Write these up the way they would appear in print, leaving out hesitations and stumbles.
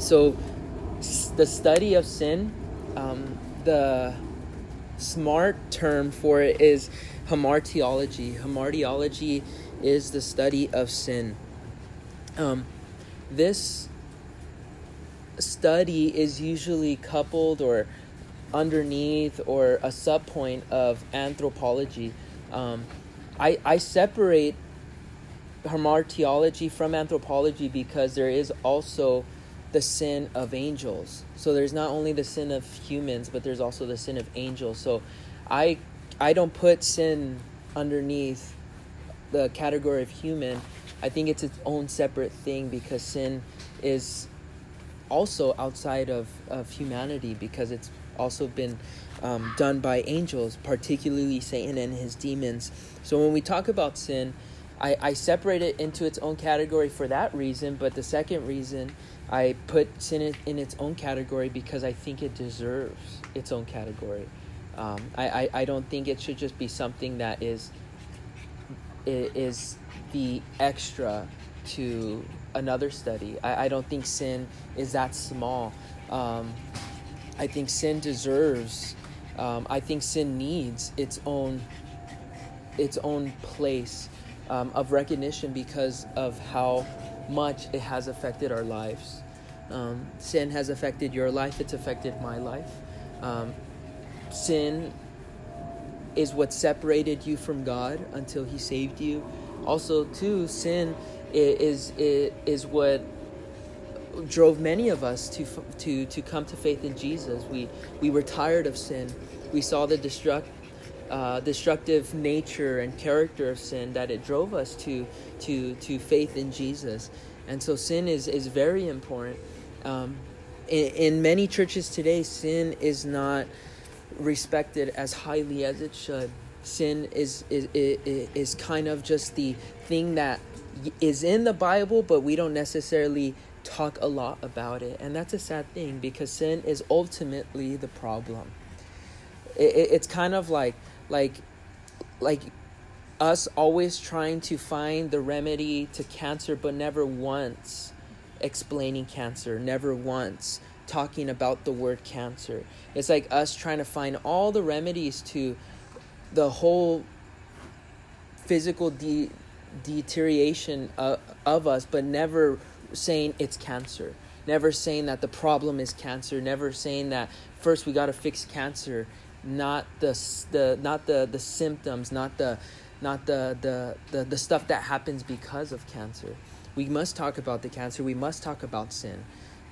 So the study of sin, the smart term for it is hamartiology. Hamartiology is the study of sin. This study is usually coupled or underneath or a subpoint of anthropology. I separate hamartiology from anthropology because there is also the sin of angels. So there's not only the sin of humans, but there's also the sin of angels. So I don't put sin underneath the category of human. I think it's its own separate thing because sin is also outside of humanity, because it's also been done by angels, particularly Satan and his demons. So when we talk about sin, I separate it into its own category for that reason, but the second reason I put sin in its own category because I think it deserves its own category. I don't think it should just be something that is the extra to another study. I don't think sin is that small. I think sin deserves, I think sin needs its own place of recognition because of how much it has affected our lives. Sin has affected your life. It's affected my life. Sin is what separated you from God until he saved you. Also, too, sin is what drove many of us to come to faith in Jesus. We were tired of sin. We saw the destructive nature and character of sin, that it drove us to faith in Jesus. And so sin is very important. In many churches today, sin is not respected as highly as it should. Sin is kind of just the thing that is in the Bible, but we don't necessarily talk a lot about it. And that's a sad thing, because sin is ultimately the problem. It's kind of like us always trying to find the remedy to cancer, but never once explaining cancer, never once talking about the word cancer. It's like us trying to find all the remedies to the whole physical deterioration of us, but never saying it's cancer, never saying that the problem is cancer, never saying that first we got to fix cancer, not the symptoms, not the stuff that happens because of cancer. We must talk about the cancer. We must talk about sin.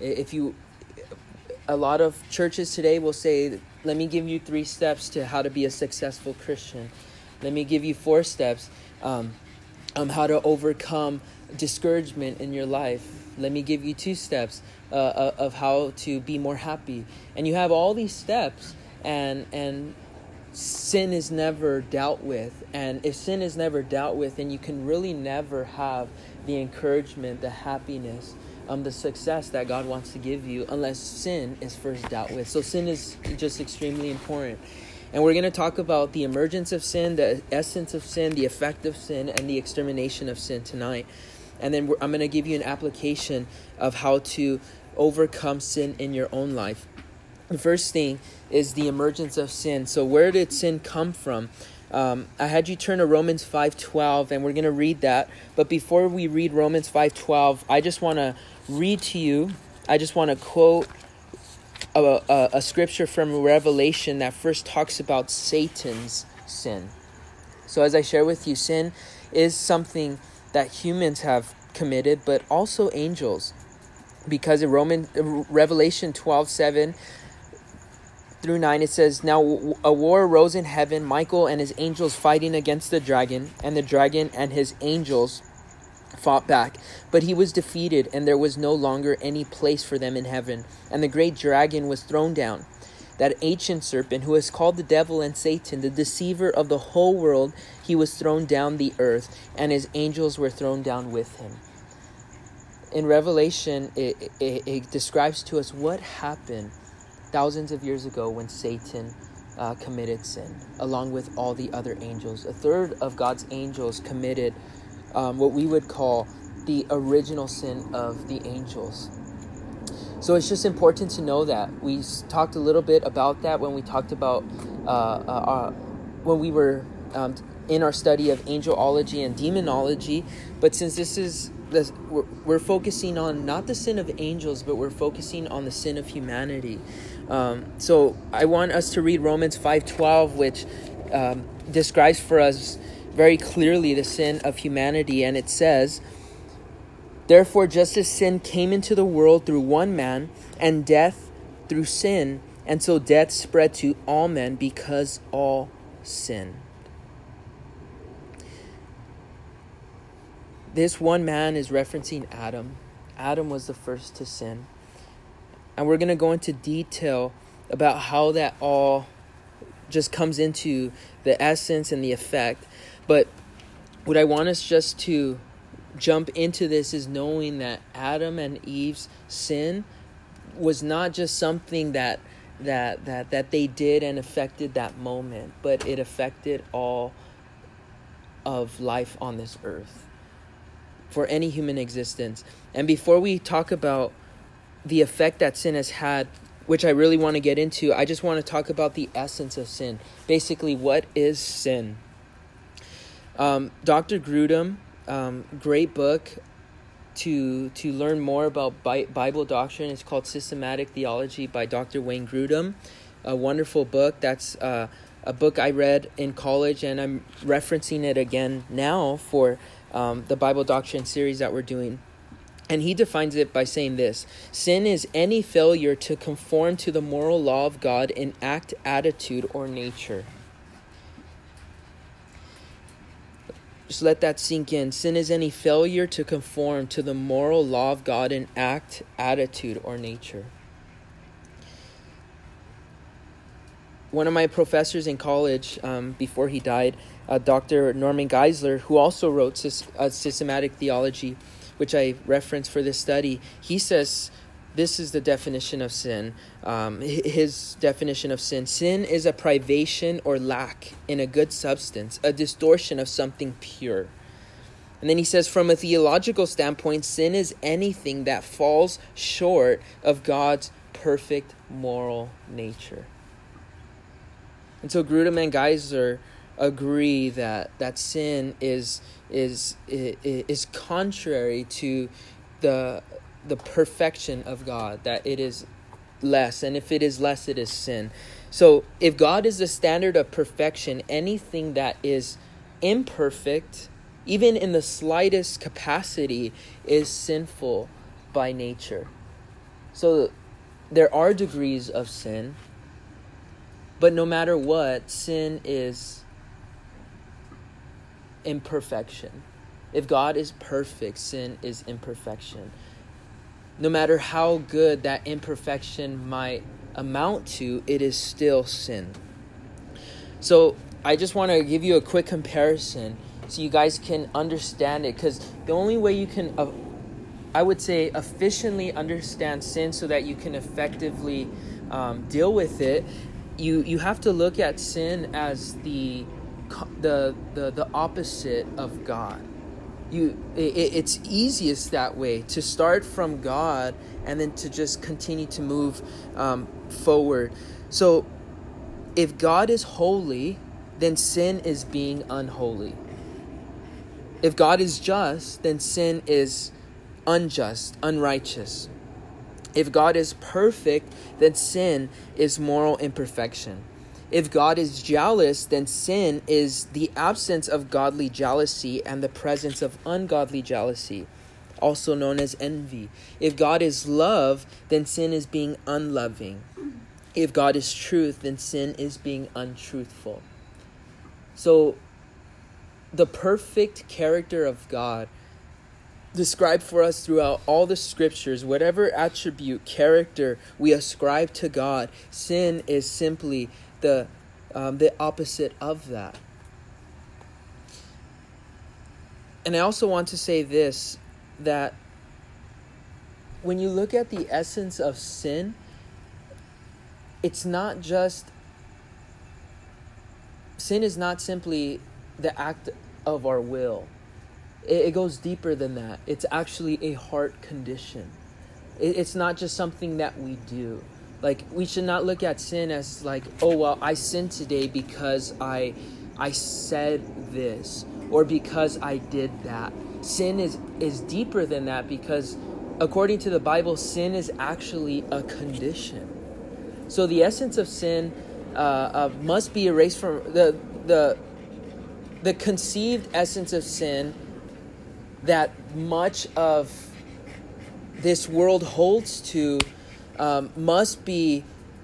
A lot of churches today will say, let me give you 3 steps to how to be a successful Christian. Let me give you 4 steps how to overcome discouragement in your life. Let me give you 2 steps of how to be more happy. And you have all these steps, and sin is never dealt with. And if sin is never dealt with, then you can really never have the encouragement, the happiness, the success that God wants to give you, unless sin is first dealt with. So sin is just extremely important. And we're going to talk about the emergence of sin, the essence of sin, the effect of sin, and the extermination of sin tonight. And then I'm going to give you an application of how to overcome sin in your own life. The first thing is the emergence of sin. So where did sin come from? I had you turn to Romans 5:12, and we're going to read that. But before we read Romans 5:12, I just want to read to you, I just want to quote a scripture from Revelation that first talks about Satan's sin. So as I share with you, sin is something that humans have committed, but also angels. Because in Revelation 12:7 through 9, it says, "Now a war arose in heaven, Michael and his angels fighting against the dragon, and the dragon and his angels fought back. But he was defeated, and there was no longer any place for them in heaven. And the great dragon was thrown down, that ancient serpent who is called the devil and Satan, the deceiver of the whole world. He was thrown down the earth, and his angels were thrown down with him." In Revelation, it describes to us what happened thousands of years ago when Satan committed sin, along with all the other angels. A third of God's angels committed what we would call the original sin of the angels. So it's just important to know that. We talked a little bit about that when we talked about when we were in our study of angelology and demonology. But since we're focusing on not the sin of angels, but we're focusing on the sin of humanity. So I want us to read Romans 5:12, which describes for us very clearly the sin of humanity. And it says, "Therefore, just as sin came into the world through one man, and death through sin, and so death spread to all men because all sinned." This one man is referencing Adam. Adam was the first to sin. And we're going to go into detail about how that all just comes into the essence and the effect. But what I want us just to jump into this is knowing that Adam and Eve's sin was not just something that they did and affected that moment, but it affected all of life on this earth, for any human existence. And before we talk about the effect that sin has had, which I really want to get into, I just want to talk about the essence of sin. Basically, what is sin? Dr. Grudem, great book to learn more about Bible doctrine. It's called Systematic Theology by Dr. Wayne Grudem. A wonderful book. That's a book I read in college, and I'm referencing it again now for the Bible doctrine series that we're doing. And he defines it by saying this: sin is any failure to conform to the moral law of God in act, attitude, or nature. Just let that sink in. Sin is any failure to conform to the moral law of God in act, attitude, or nature. One of my professors in college, before he died, Dr. Norman Geisler, who also wrote Systematic Theology, which I referenced for this study, he says this is the definition of sin. His definition of sin: sin is a privation or lack in a good substance, a distortion of something pure. And then he says, from a theological standpoint, sin is anything that falls short of God's perfect moral nature. And so Grudem and Geisler agree that sin is contrary to the perfection of God, that it is less, and if it is less, it is sin. So if God is the standard of perfection, anything that is imperfect, even in the slightest capacity, is sinful by nature. So there are degrees of sin, but no matter what, sin is imperfection. If God is perfect, sin is imperfection. No matter how good that imperfection might amount to, it is still sin. So I just want to give you a quick comparison so you guys can understand it, because the only way you can, I would say, efficiently understand sin so that you can effectively deal with it, you have to look at sin as the opposite of God. It's easiest that way, to start from God and then to just continue to move forward. So if God is holy, then sin is being unholy. If God is just, then sin is unjust, unrighteous. If God is perfect, then sin is moral imperfection. If God is jealous, then sin is the absence of godly jealousy and the presence of ungodly jealousy, also known as envy. If God is love, then sin is being unloving. If God is truth, then sin is being untruthful. So the perfect character of God described for us throughout all the scriptures, whatever attribute, character we ascribe to God, sin is simply the opposite of that. And I also want to say this, that when you look at the essence of sin, it's not just, sin is not simply the act of our will. It goes deeper than that. It's actually a heart condition. It's not just something that we do. Like, we should not look at sin as like, oh, well, I sinned today because I said this, or because I did that. Sin is deeper than that, because according to the Bible, sin is actually a condition. So the essence of sin must be erased from the conceived essence of sin that much of this world holds to must be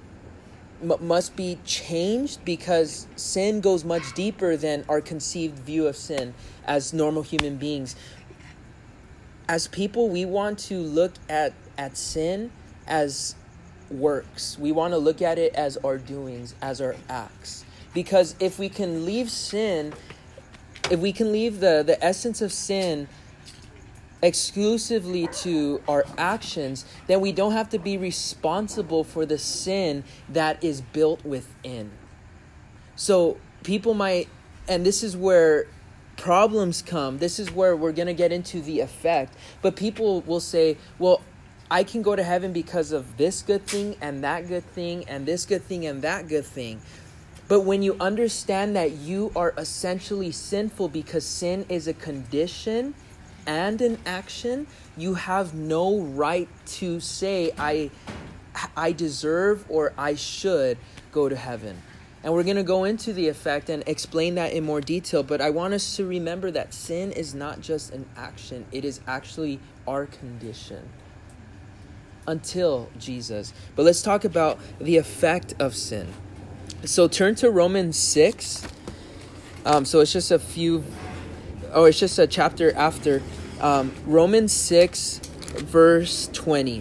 changed, because sin goes much deeper than our conceived view of sin as normal human beings. As people, we want to look at sin as works. We want to look at it as our doings, as our acts. Because if we can leave sin, if we can leave the essence of sin exclusively to our actions, then we don't have to be responsible for the sin that is built within. So people might, and this is where problems come. This is where we're going to get into the effect. But people will say, well, I can go to heaven because of this good thing and that good thing and this good thing and that good thing. But when you understand that you are essentially sinful because sin is a condition and an action, you have no right to say, I deserve or I should go to heaven. And we're going to go into the effect and explain that in more detail. But I want us to remember that sin is not just an action. It is actually our condition until Jesus. But let's talk about the effect of sin. So turn to Romans 6. So it's just it's just a chapter after. Romans 6, verse 20.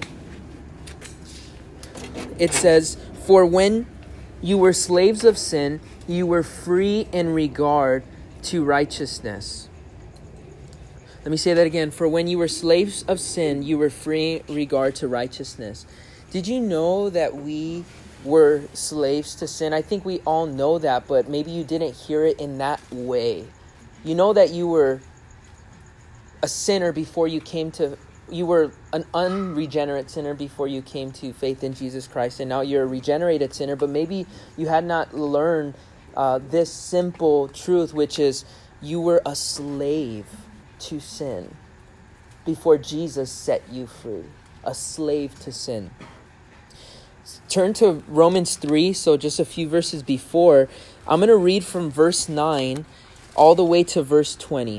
It says, "For when you were slaves of sin, you were free in regard to righteousness." Let me say that again. "For when you were slaves of sin, you were free in regard to righteousness." Did you know that we were slaves to sin? I think we all know that, but maybe you didn't hear it in that way. You know that you were a sinner before you were an unregenerate sinner before you came to faith in Jesus Christ, and now you're a regenerated sinner, but maybe you had not learned this simple truth, which is you were a slave to sin before Jesus set you free. A slave to sin. Turn to Romans 3, so just a few verses before. I'm going to read from verse 9 all the way to verse 20.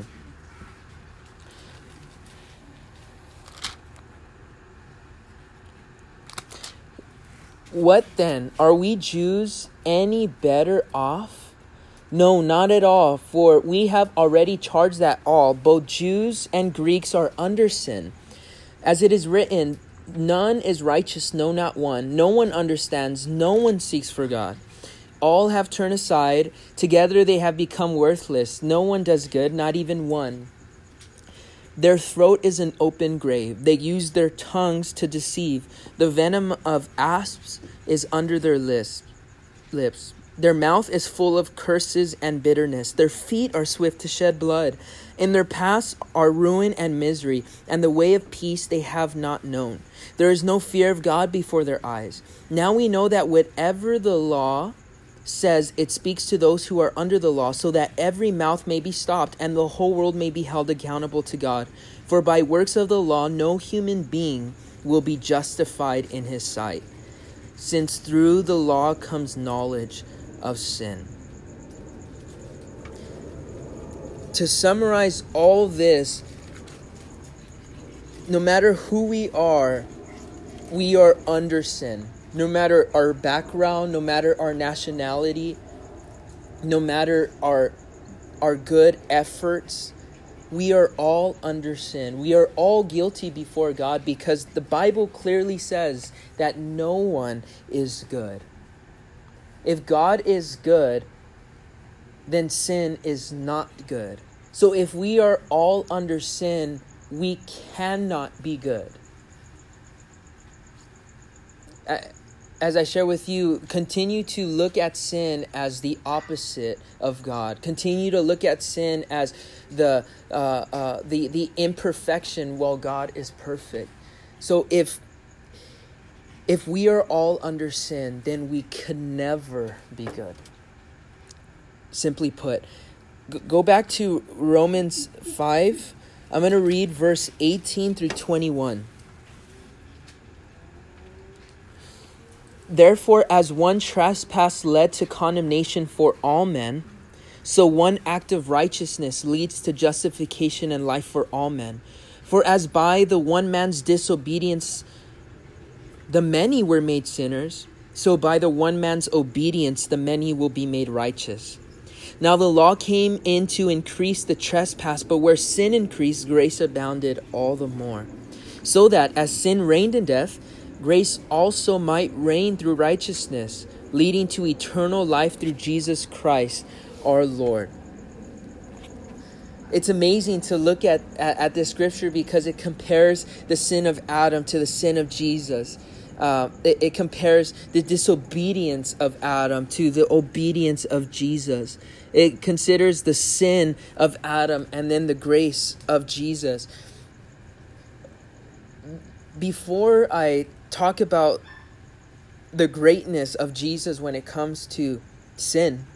"What then? Are we Jews any better off? No, not at all, for we have already charged that all, both Jews and Greeks, are under sin. As it is written, none is righteous, no, not one. No one understands, no one seeks for God. All have turned aside, together they have become worthless. No one does good, not even one. Their throat is an open grave. They use their tongues to deceive. The venom of asps is under their lips. Their mouth is full of curses and bitterness. Their feet are swift to shed blood. In their paths are ruin and misery, and the way of peace they have not known. There is no fear of God before their eyes. Now we know that whatever the law says, it speaks to those who are under the law, so that every mouth may be stopped and the whole world may be held accountable to God. For by works of the law, no human being will be justified in his sight, since through the law comes knowledge of sin." To summarize all this, no matter who we are under sin. No matter our background, no matter our nationality, no matter our good efforts, we are all under sin. We are all guilty before God, because the Bible clearly says that no one is good. If God is good, then sin is not good. So if we are all under sin, we cannot be good. As I share with you, continue to look at sin as the opposite of God. Continue to look at sin as the imperfection while God is perfect. So if If we are all under sin, then we could never be good. Simply put, go back to Romans 5. I'm going to read verse 18 through 21. Therefore, as one trespass led to condemnation for all men, so one act of righteousness leads to justification and life for all men. For as by the one man's disobedience the many were made sinners, so by the one man's obedience the many will be made righteous. Now the law came in to increase the trespass, but where sin increased, grace abounded all the more. So that as sin reigned in death, grace also might reign through righteousness, leading to eternal life through Jesus Christ our Lord. It's amazing to look at this scripture because it compares the sin of Adam to the sin of Jesus. It compares the disobedience of Adam to the obedience of Jesus. It considers the sin of Adam and then the grace of Jesus. Before I talk about the greatness of Jesus when it comes to sin,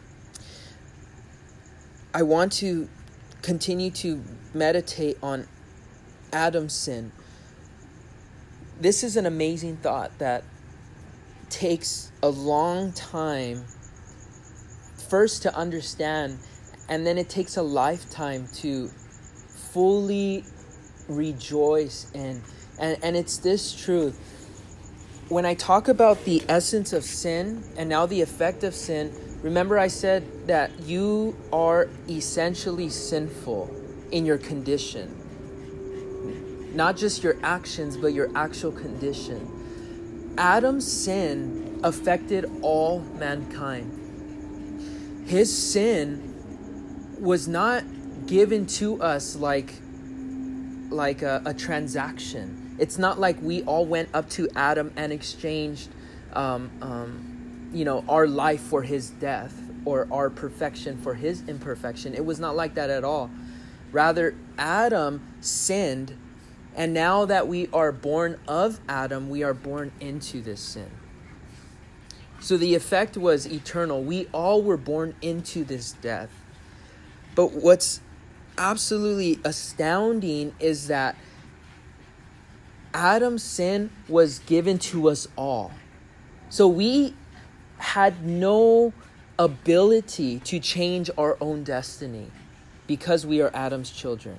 I want to continue to meditate on Adam's sin. This is an amazing thought that takes a long time first to understand, and then it takes a lifetime to fully rejoice in. And it's this truth. When I talk about the essence of sin and now the effect of sin, remember I said that you are essentially sinful in your condition. Not just your actions, but your actual condition. Adam's sin affected all mankind. His sin was not given to us like a transaction. It's not like we all went up to Adam and exchanged our life for his death or our perfection for his imperfection. It was not like that at all. Rather, Adam sinned, and now that we are born of Adam, we are born into this sin. So the effect was eternal. We all were born into this death. But what's absolutely astounding is that Adam's sin was given to us all. So we had no ability to change our own destiny because we are Adam's children.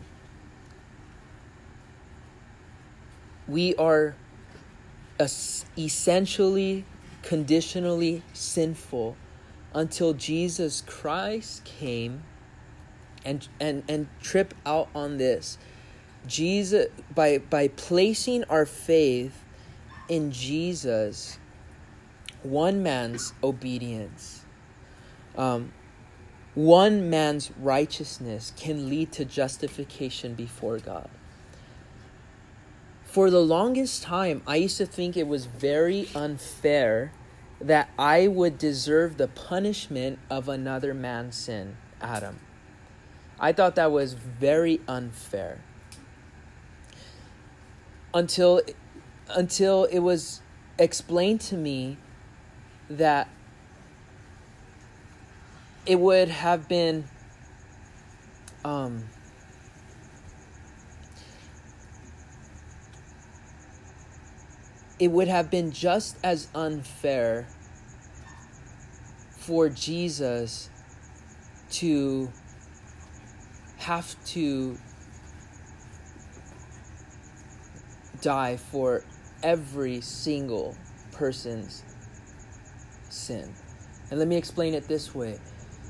We are essentially, conditionally sinful until Jesus Christ came and trip out on this. Jesus, by placing our faith in Jesus, one man's obedience, one man's righteousness can lead to justification before God. For the longest time, I used to think it was very unfair that I would deserve the punishment of another man's sin, Adam. I thought that was very unfair. Until it was explained to me that it would have been just as unfair for Jesus to have to die for every single person's sin. And let me explain it this way.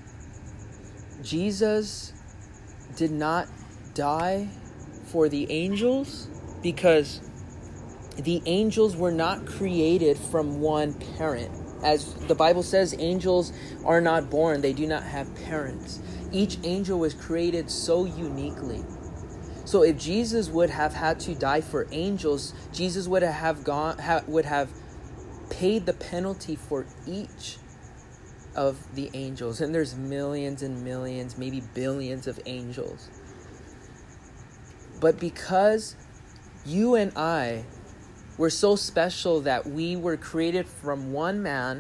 Jesus did not die for the angels because the angels were not created from one parent. As the Bible says, angels are not born. They do not have parents. Each angel was created so uniquely. So if Jesus would have had to die for angels, Jesus would have paid the penalty for each of the angels. And there's millions and millions, maybe billions of angels. But because you and I We're so special that we were created from one man,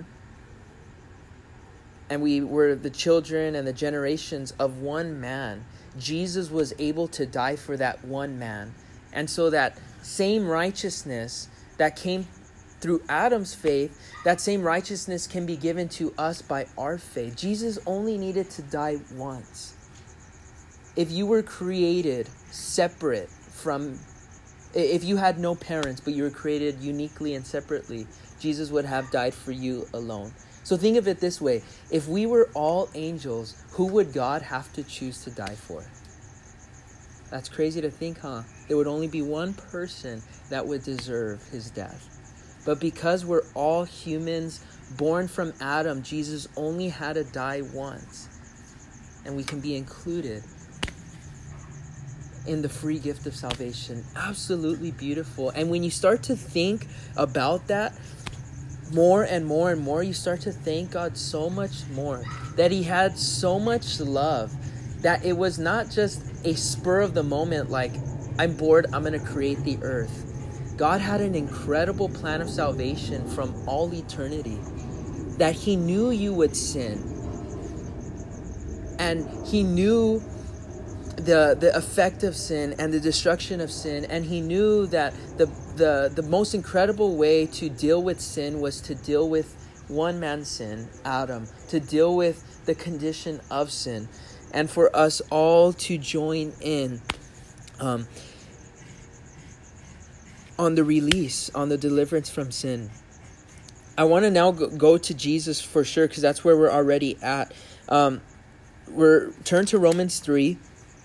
and we were the children and the generations of one man. Jesus was able to die for that one man. And so that same righteousness that came through Adam's faith, that same righteousness can be given to us by our faith. Jesus only needed to die once. If you were created separate from, if you had no parents, but you were created uniquely and separately, Jesus would have died for you alone. So think of it this way. If we were all angels, who would God have to choose to die for? That's crazy to think, huh? There would only be one person that would deserve his death. But because we're all humans born from Adam, Jesus only had to die once. And we can be included in the free gift of salvation. Absolutely beautiful. And when you start to think about that more and more and more, you start to thank God so much more that he had so much love, that it was not just a spur of the moment, like, I'm bored, I'm going to create the earth. God had an incredible plan of salvation from all eternity, that he knew you would sin. And he knew the effect of sin and the destruction of sin. And he knew that the most incredible way to deal with sin was to deal with one man's sin, Adam, to deal with the condition of sin, and for us all to join in on the release, on the deliverance from sin. I want to now go to Jesus for sure, because that's where we're already at. Turn to Romans 3.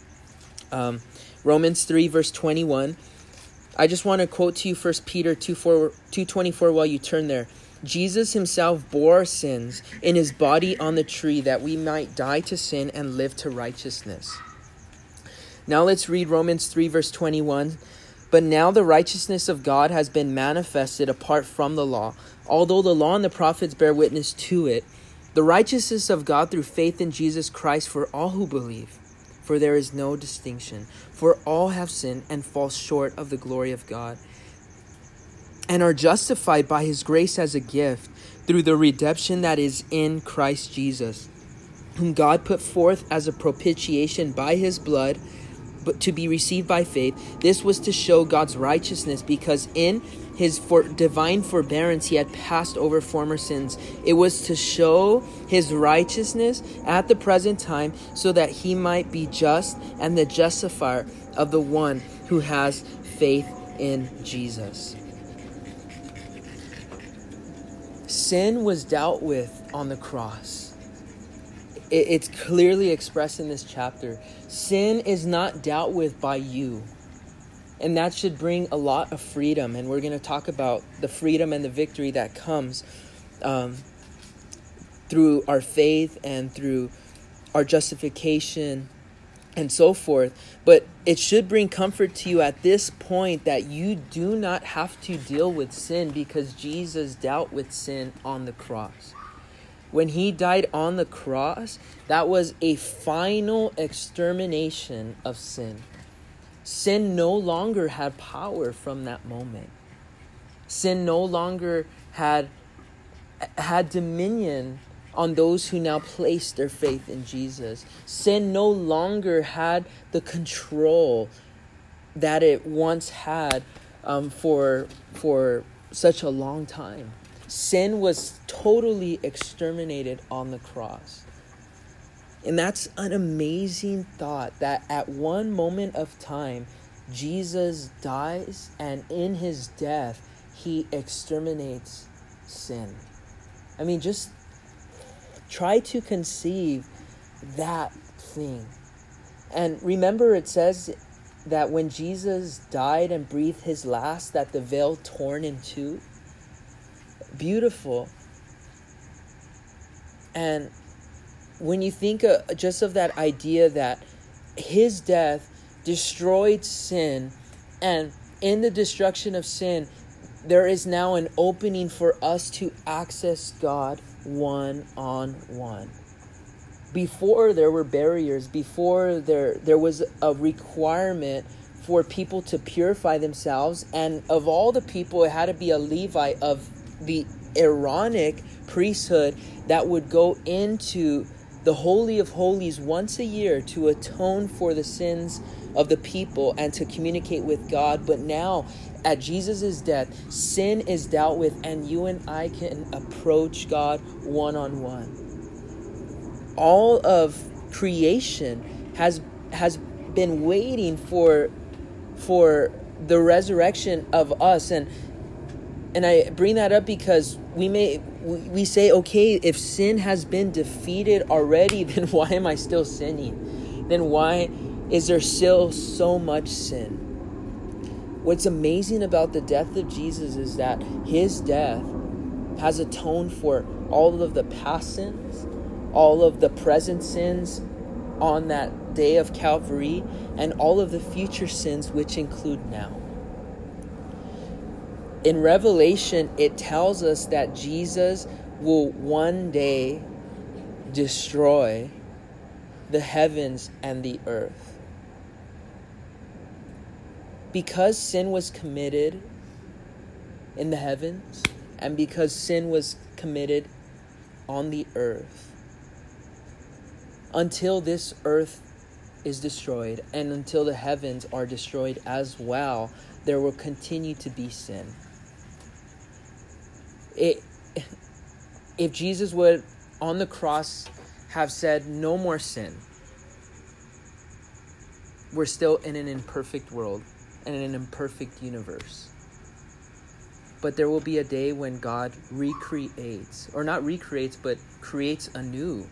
Romans 3 verse 21. I just want to quote to you 1 Peter 2:24 while you turn there. Jesus himself bore our sins in his body on the tree, that we might die to sin and live to righteousness. Now let's read Romans 3 verse 21. But now the righteousness of God has been manifested apart from the law, although the law and the prophets bear witness to it. The righteousness of God through faith in Jesus Christ for all who believe. For there is no distinction. For all have sinned and fall short of the glory of God, and are justified by his grace as a gift through the redemption that is in Christ Jesus, whom God put forth as a propitiation by his blood, but to be received by faith. This was to show God's righteousness, because in his divine forbearance he had passed over former sins. It was to show his righteousness at the present time, so that he might be just and the justifier of the one who has faith in Jesus. Sin was dealt with on the cross. It's clearly expressed in this chapter. Sin is not dealt with by you. And that should bring a lot of freedom. And we're going to talk about the freedom and the victory that comes through our faith and through our justification and so forth. But it should bring comfort to you at this point that you do not have to deal with sin, because Jesus dealt with sin on the cross. When he died on the cross, that was a final extermination of sin. Sin no longer had power from that moment. Sin no longer had dominion on those who now placed their faith in Jesus. Sin no longer had the control that it once had for such a long time. Sin was totally exterminated on the cross. And that's an amazing thought, that at one moment of time, Jesus dies, and in his death, he exterminates sin. I mean, just try to conceive that thing. And remember, it says that when Jesus died and breathed his last, that the veil torn in two. Beautiful. And when you think just of that idea that his death destroyed sin, and in the destruction of sin, there is now an opening for us to access God one-on-one. Before there were barriers, before there was a requirement for people to purify themselves. And of all the people, it had to be a Levite of the Aaronic priesthood that would go into the Holy of Holies once a year to atone for the sins of the people and to communicate with God. But now, at Jesus' death, sin is dealt with, and you and I can approach God one-on-one. All of creation has been waiting for the resurrection of us, and I bring that up because we say, okay, if sin has been defeated already, then why am I still sinning? Then why is there still so much sin? What's amazing about the death of Jesus is that his death has atoned for all of the past sins, all of the present sins on that day of Calvary, and all of the future sins, which include now. In Revelation, it tells us that Jesus will one day destroy the heavens and the earth. Because sin was committed in the heavens, and because sin was committed on the earth, until this earth is destroyed and until the heavens are destroyed as well, there will continue to be sin. If Jesus would, on the cross, have said, no more sin, we're still in an imperfect world and in an imperfect universe. But there will be a day when God recreates, or not recreates, but creates anew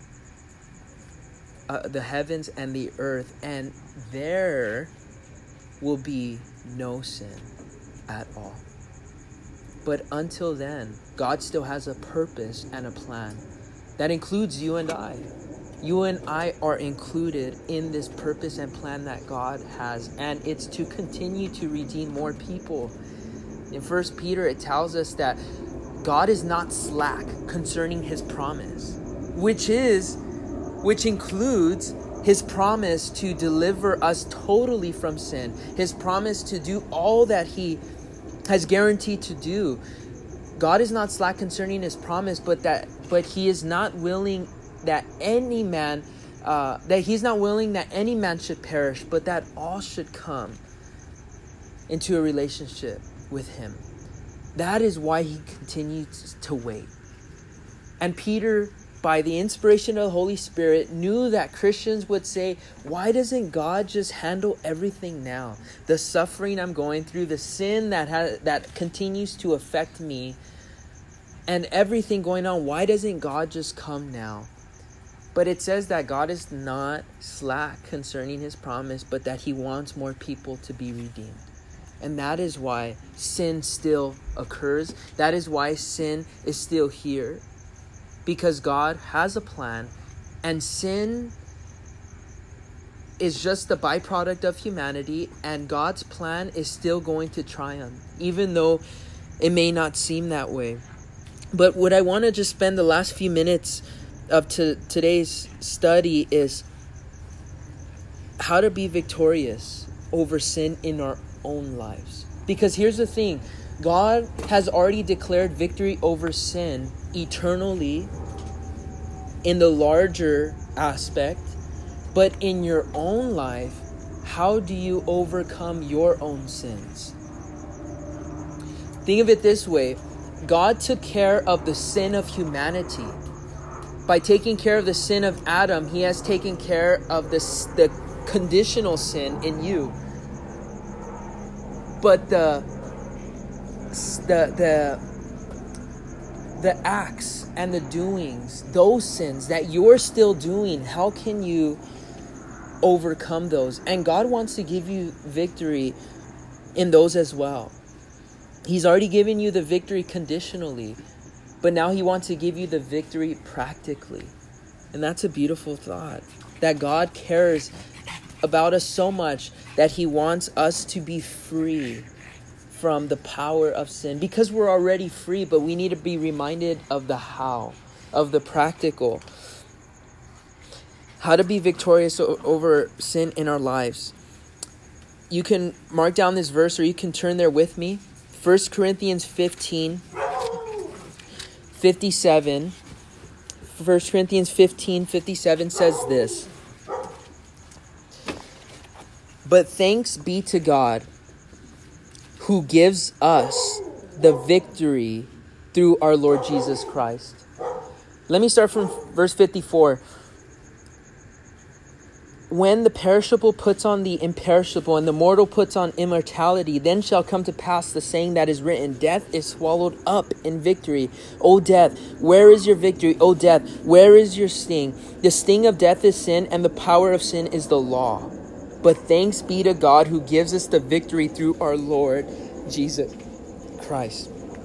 the heavens and the earth, and there will be no sin at all. But until then, God still has a purpose and a plan that includes you and I. You and I are included in this purpose and plan that God has, and it's to continue to redeem more people. In 1 Peter, it tells us that God is not slack concerning his promise, which includes his promise to deliver us totally from sin, his promise to do all that he has guaranteed to do. God is not slack concerning his promise, but he is not willing that any man should perish, but that all should come into a relationship with him. That is why he continues to wait. And Peter, by the inspiration of the Holy Spirit, knew that Christians would say, why doesn't God just handle everything now? The suffering I'm going through, the sin that continues to affect me, and everything going on, why doesn't God just come now? But it says that God is not slack concerning his promise, but that he wants more people to be redeemed. And that is why sin still occurs. That is why sin is still here. Because God has a plan, and sin is just the byproduct of humanity, and God's plan is still going to triumph, even though it may not seem that way. But what I want to just spend the last few minutes of today's study is how to be victorious over sin in our own lives. Because here's the thing, God has already declared victory over sin eternally in the larger aspect, but in your own life, how do you overcome your own sins? Think of it this way, God took care of the sin of humanity. By taking care of the sin of Adam, he has taken care of the conditional sin in you. But the acts and the doings, those sins that you're still doing, how can you overcome those? And God wants to give you victory in those as well. He's already given you the victory conditionally, but now he wants to give you the victory practically. And that's a beautiful thought, that God cares about us so much that he wants us to be free from the power of sin, because we're already free, but we need to be reminded of the how, of the practical, how to be victorious over sin in our lives. You can mark down this verse, or you can turn there with me. 1 Corinthians 15, 57. 1 Corinthians 15, 57 says this. But thanks be to God, who gives us the victory through our Lord Jesus Christ. Let me start from verse 54. When the perishable puts on the imperishable, and the mortal puts on immortality, then shall come to pass the saying that is written, death is swallowed up in victory. O death, where is your victory? O death, where is your sting? The sting of death is sin, and the power of sin is the law. But thanks be to God who gives us the victory through our Lord Jesus Christ.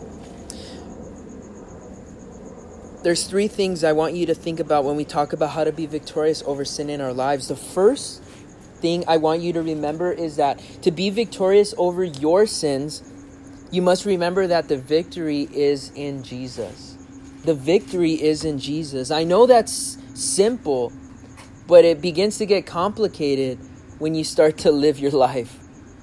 There's three things I want you to think about when we talk about how to be victorious over sin in our lives. The first thing I want you to remember is that to be victorious over your sins, you must remember that the victory is in Jesus. The victory is in Jesus. I know that's simple, but it begins to get complicated when you start to live your life.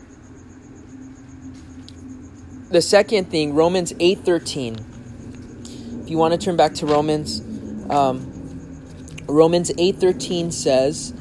The second thing, Romans 8:13. If you want to turn back to Romans 8:13 says,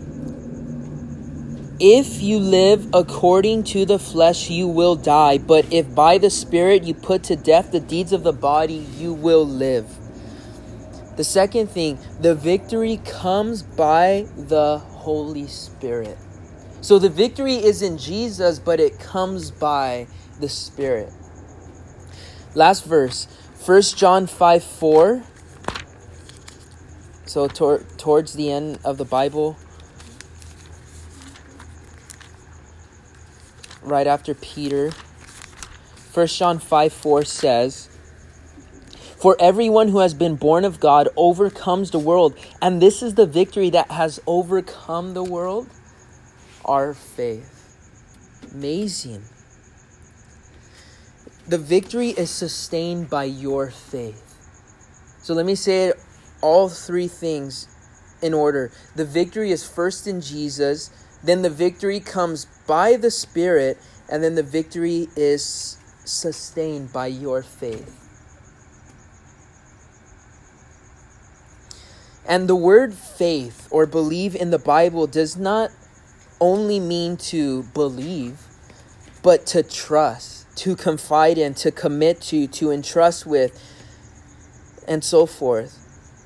if you live according to the flesh, you will die. But if by the Spirit you put to death the deeds of the body, you will live. The second thing, the victory comes by the Holy Spirit. So the victory is in Jesus, but it comes by the Spirit. Last verse, 1 John 5:4. So towards the end of the Bible, right after Peter, 1 John 5:4 says, for everyone who has been born of God overcomes the world. And this is the victory that has overcome the world, our faith. Amazing. The victory is sustained by your faith. So let me say it, all three things in order. The victory is first in Jesus, then the victory comes by the Spirit, and then the victory is sustained by your faith. And the word faith or believe in the Bible does not only mean to believe, but to trust, to confide in, to commit to entrust with, and so forth.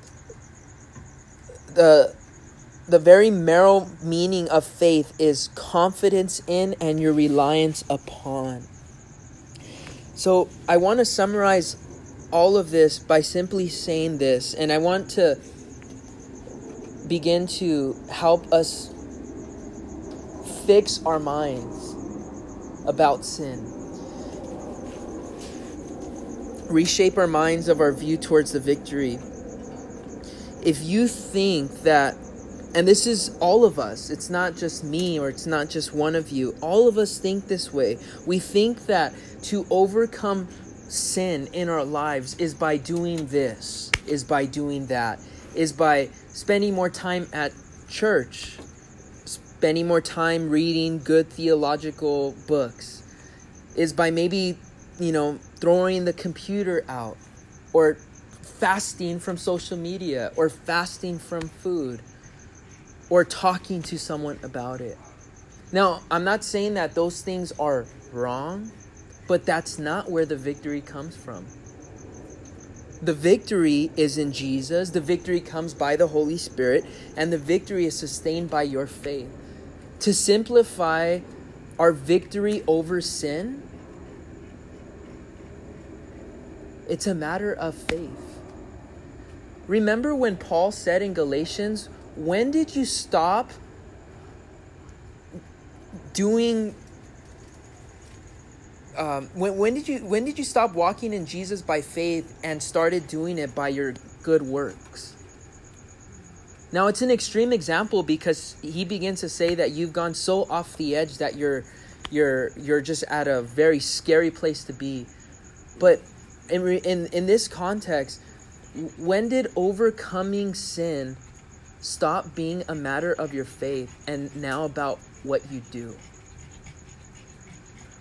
The very marrow meaning of faith is confidence in and your reliance upon. So I want to summarize all of this by simply saying this, and I want to begin to help us fix our minds about sin. Reshape our minds of our view towards the victory. If you think that, and this is all of us, it's not just me or it's not just one of you, all of us think this way. We think that to overcome sin in our lives is by doing this, is by doing that, is by spending more time at church, spending more time reading good theological books, is by maybe, throwing the computer out, or fasting from social media, or fasting from food, or talking to someone about it. Now, I'm not saying that those things are wrong, but that's not where the victory comes from. The victory is in Jesus. The victory comes by the Holy Spirit, and the victory is sustained by your faith. To simplify our victory over sin, it's a matter of faith. Remember when Paul said in Galatians, when did you stop doing when did you stop walking in Jesus by faith and started doing it by your good works? Now, it's an extreme example because he begins to say that you've gone so off the edge that you're just at a very scary place to be. But in this context, when did overcoming sin stop being a matter of your faith and now about what you do?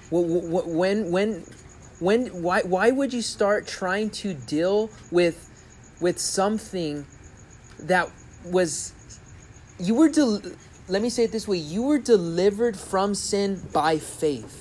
Why would you start trying to deal with something that was, let me say it this way, you were delivered from sin by faith.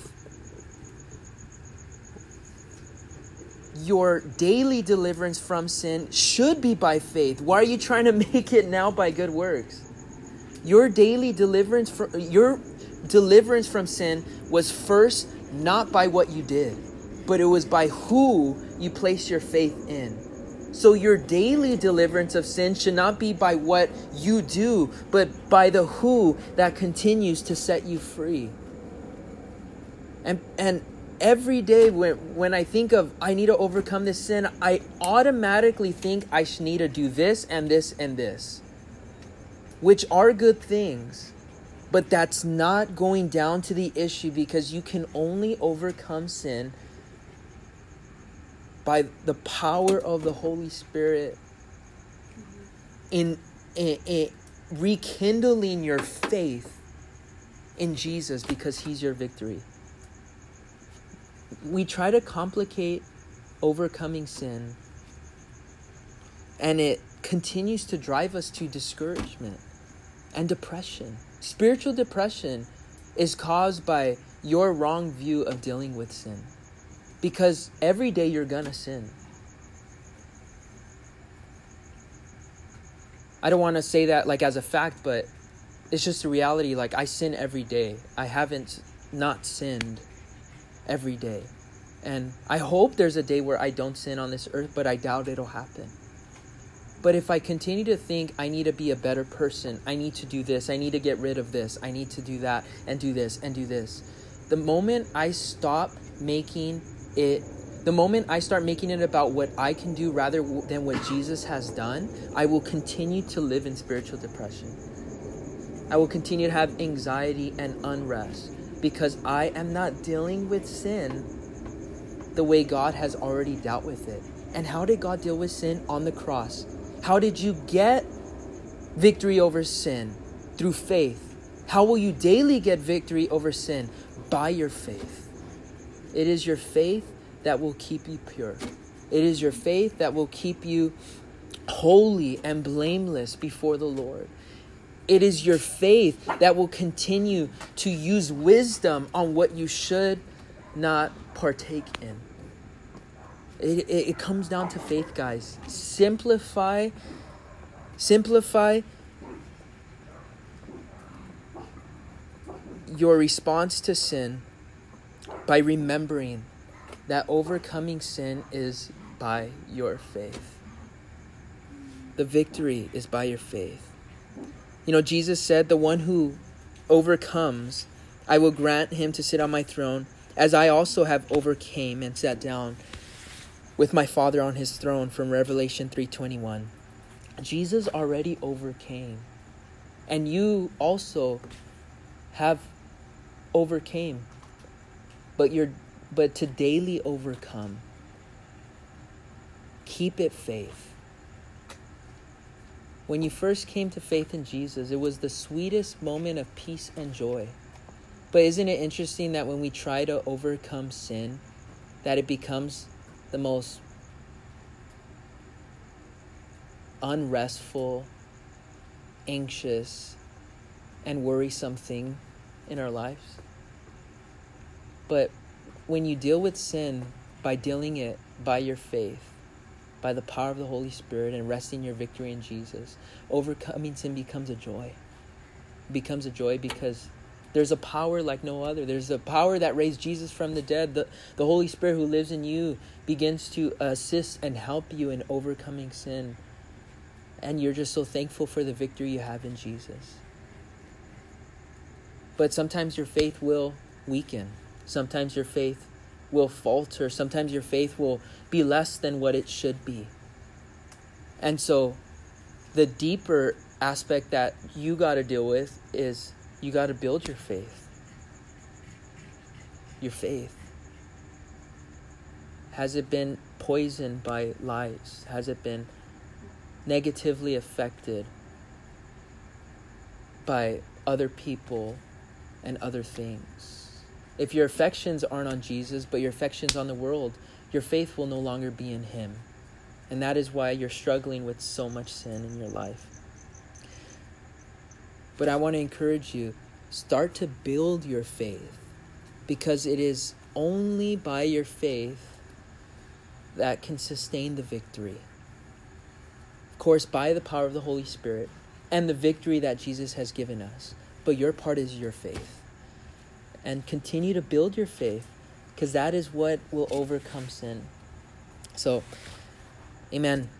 Your daily deliverance from sin should be by faith. Why are you trying to make it now by good works? Your daily deliverance from sin was first not by what you did, but it was by who you place your faith in. So your daily deliverance of sin should not be by what you do, but by the who that continues to set you free. And every day when I think of I need to overcome this sin, I automatically think I need to do this and this and this, which are good things. But that's not going down to the issue, because you can only overcome sin by the power of the Holy Spirit in rekindling your faith in Jesus, because He's your victory. We try to complicate overcoming sin, and it continues to drive us to discouragement and depression. Spiritual depression is caused by your wrong view of dealing with sin, because every day you're gonna sin. I don't want to say that like as a fact, but it's just a reality. Like, I sin every day. I haven't not sinned every day. And I hope there's a day where I don't sin on this earth, but I doubt it'll happen. But if I continue to think I need to be a better person, I need to do this, I need to get rid of this, I need to do that and do this and do this, the moment I stop making it, the moment I start making it about what I can do rather than what Jesus has done, I will continue to live in spiritual depression. I will continue to have anxiety and unrest, because I am not dealing with sin the way God has already dealt with it. And how did God deal with sin? On the cross. How did you get victory over sin? Through faith. How will you daily get victory over sin? By your faith. It is your faith that will keep you pure. It is your faith that will keep you holy and blameless before the Lord. It is your faith that will continue to use wisdom on what you should not partake in. It comes down to faith, guys. Simplify your response to sin by remembering that overcoming sin is by your faith. The victory is by your faith. You know, Jesus said, the one who overcomes, I will grant him to sit on my throne, as I also have overcame and sat down with my Father on his throne, from Revelation 3:21. Jesus already overcame. And you also have overcame. But to daily overcome, keep it faith. When you first came to faith in Jesus, it was the sweetest moment of peace and joy. But isn't it interesting that when we try to overcome sin, that it becomes the most unrestful, anxious, and worrisome thing in our lives? But when you deal with sin by dealing it by your faith, by the power of the Holy Spirit, and resting your victory in Jesus, overcoming sin becomes a joy. It becomes a joy because there's a power like no other. There's a power that raised Jesus from the dead. The Holy Spirit who lives in you begins to assist and help you in overcoming sin. And you're just so thankful for the victory you have in Jesus. But sometimes your faith will weaken. Sometimes your faith will falter. Sometimes your faith will be less than what it should be. And so the deeper aspect that you got to deal with is you got to build your faith. Your faith. Has it been poisoned by lies? Has it been negatively affected by other people and other things? If your affections aren't on Jesus, but your affections on the world, your faith will no longer be in him. And that is why you're struggling with so much sin in your life. But I want to encourage you, start to build your faith, because it is only by your faith that can sustain the victory. Of course, by the power of the Holy Spirit and the victory that Jesus has given us. But your part is your faith. And continue to build your faith, because that is what will overcome sin. So, amen.